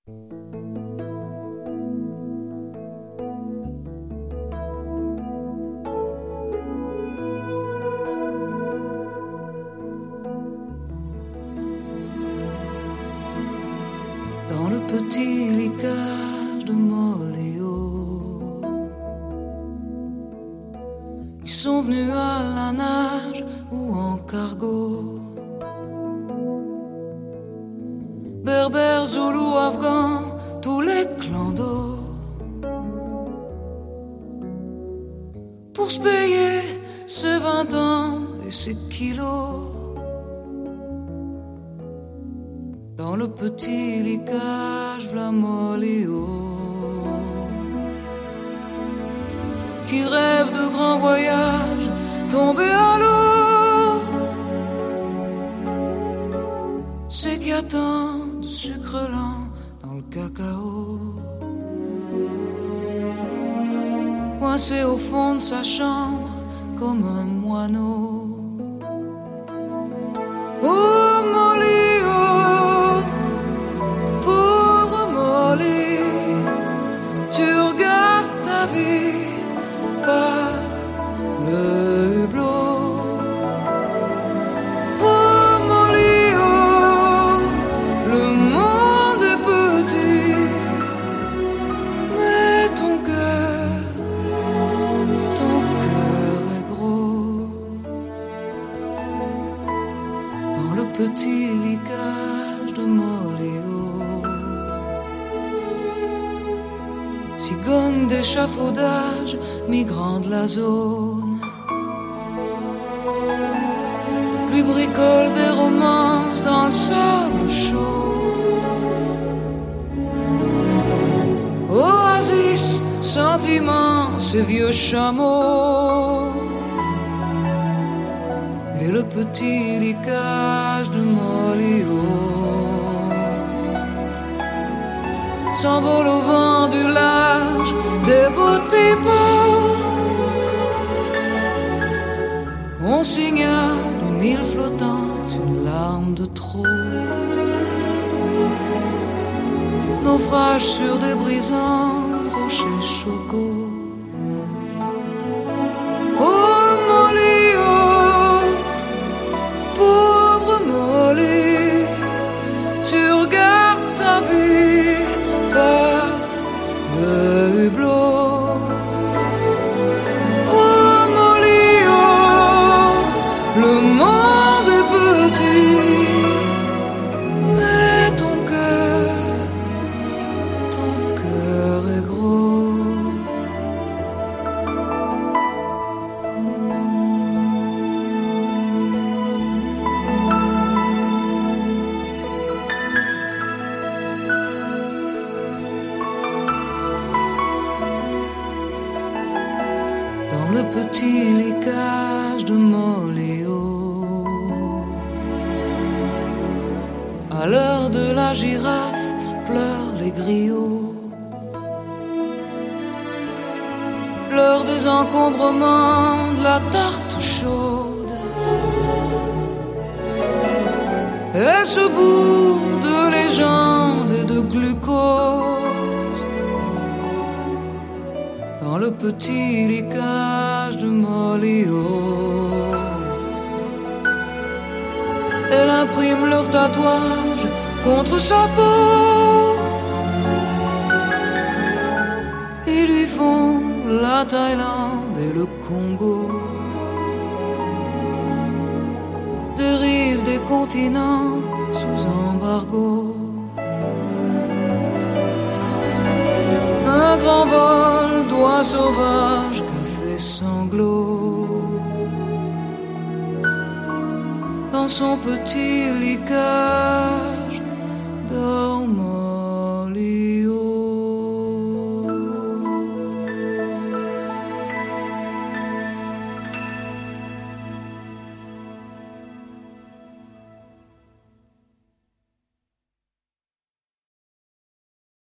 Dans le petit licage de Moléo, ils sont venus à la nage ou en cargo. Berbères, zoulous, afghans, tous les clans d'eau, pour se payer ses 20 ans et ses kilos. Dans le petit licage, v'là Moléo, qui rêve de grands voyages, tombés à l'eau. C'est qu'il y a tant de sucre lent dans le cacao, coincé au fond de sa chambre comme un moineau. Oh Moléo, pauvre Molly, tu regardes ta vie par le hublot. Oh Moléo, le monde est petit, mais ton cœur est gros. Dans le petit licage de Moléo, cigogne d'échafaudage, migrant de la zone, lui bricole des romances dans le sable chaud. Oasis, sentiments, ces vieux chameaux, et le petit licage de Moléo s'envole au vent du large des boat people. On signale une île flottante, une larme de trop, naufrage sur des brisants rochers chocos. Oh Moléo, pauvre Molly, tu regardes ta vie par le hublot. Oh Moléo, le monde est petit, mais ton cœur est gros. Dans le petit licage de Moléo, à l'heure de la girafe, pleurent les griots. L'heure des encombrements, de la tarte chaude, elle se bourre de légendes et de glucose. Dans le petit licage de Moléo, elle imprime leur tatouage contre sa peau. Ils lui font la Thaïlande et le Congo, dérive des continents sous embargo. Un grand vol d'oies sauvages, café sanglot, dans son petit licage d'or.